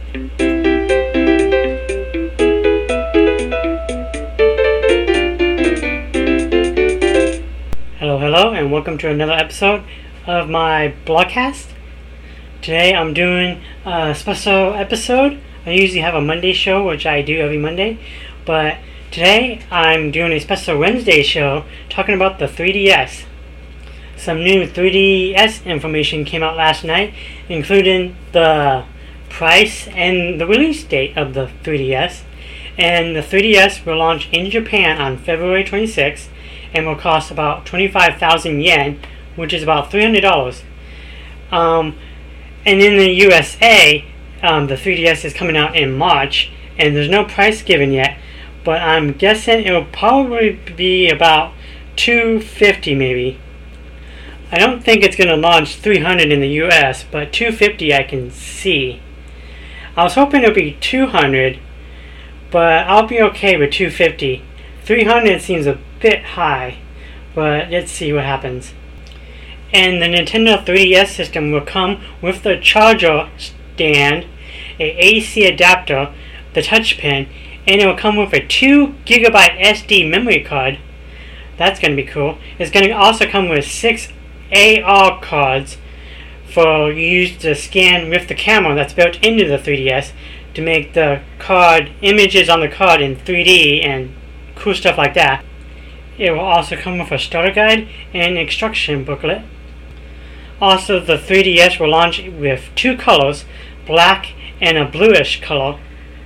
Hello, and welcome to another episode of my blogcast. Today I'm doing a special episode. I usually have a Monday show, which I do every Monday, but today I'm doing a special Wednesday show talking about the 3DS. Some new 3DS information came out last night, including the price and the release date of the 3DS. And the 3DS will launch in Japan on February 26th and will cost about 25,000 yen, which is about $300. And in the USA, the 3DS is coming out in March, and there's no price given yet, but I'm guessing it will probably be about $250 maybe. I don't think it's going to launch $300 in the US, but $250 I can see. I was hoping it would be $200, but I'll be okay with $250. $300 seems a bit high, but let's see what happens. And the Nintendo 3DS system will come with the charger stand, a AC adapter, the touch pen, and it will come with a 2 GB SD memory card. That's going to be cool. It's going to also come with 6 AR cards for use to scan with the camera that's built into the 3DS to make the card images on the card in 3D and cool stuff like that. It will also come with a starter guide and instruction booklet. Also, the 3DS will launch with 2 colors, black and a bluish color.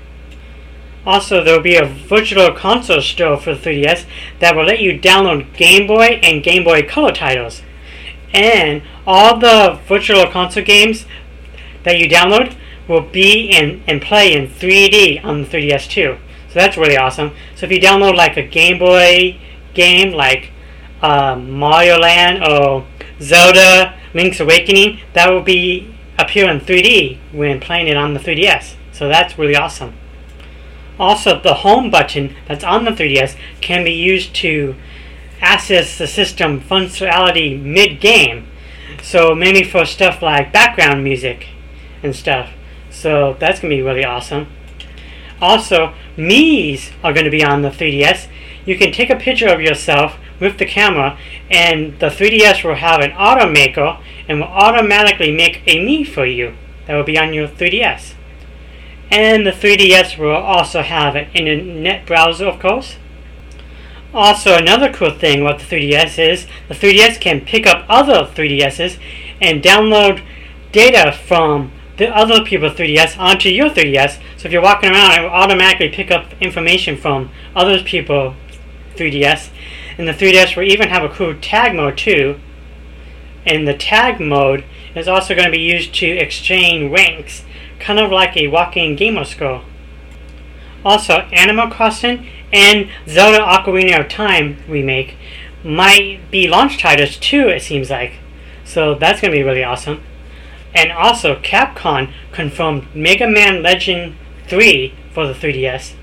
Also, there will be a virtual console store for the 3DS that will let you download Game Boy and Game Boy Color titles. And all the virtual console games that you download will be and play in 3D on the 3DS too. So that's really awesome. So if you download like a Game Boy game like Mario Land or Zelda Link's Awakening, that will be appear in 3D when playing it on the 3DS. So that's really awesome. Also, the home button that's on the 3DS can be used to access the system functionality mid-game. So maybe for stuff like background music and stuff. So that's going to be really awesome. Also, Mii's are going to be on the 3DS. You can take a picture of yourself with the camera, and the 3DS will have an automaker and will automatically make a Mii for you that will be on your 3DS. And the 3DS will also have an internet browser, of course. Also, another cool thing about the 3DS is the 3DS can pick up other 3DSs and download data from the other people's 3DS onto your 3DS. So if you're walking around, it will automatically pick up information from other people's 3DS. And the 3DS will even have a cool tag mode too. And the tag mode is also going to be used to exchange ranks, kind of like a walking gamer score. Also, Animal Crossing and Zelda Ocarina of Time remake might be launch titles too, it seems like. So that's going to be really awesome. And also, Capcom confirmed Mega Man Legend 3 for the 3DS.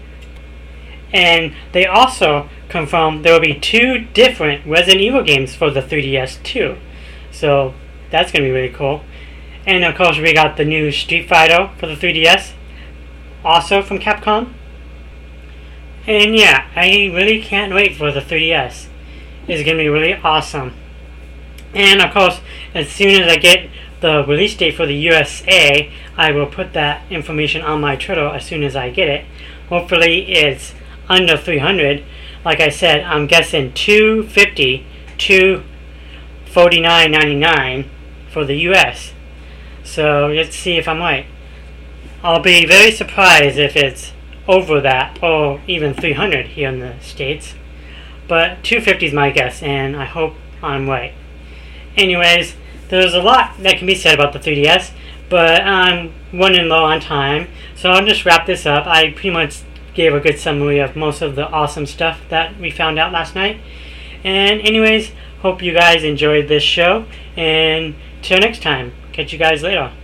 And they also confirmed there will be 2 different Resident Evil games for the 3DS too. So that's going to be really cool. And of course, we got the new Street Fighter for the 3DS, also from Capcom. And yeah, I really can't wait for the 3DS. It's going to be really awesome. And of course, as soon as I get the release date for the USA, I will put that information on my Twitter as soon as I get it. Hopefully it's under 300. Like I said, I'm guessing $250 to $49.99 for the US. So let's see if I'm right. I'll be very surprised if it's over that or even 300 here in the States. But $250 is my guess, and I hope I'm right. Anyways, there's a lot that can be said about the 3DS, but I'm running low on time, so I'll just wrap this up. I pretty much gave a good summary of most of the awesome stuff that we found out last night. And anyways, hope you guys enjoyed this show, and till next time, catch you guys later.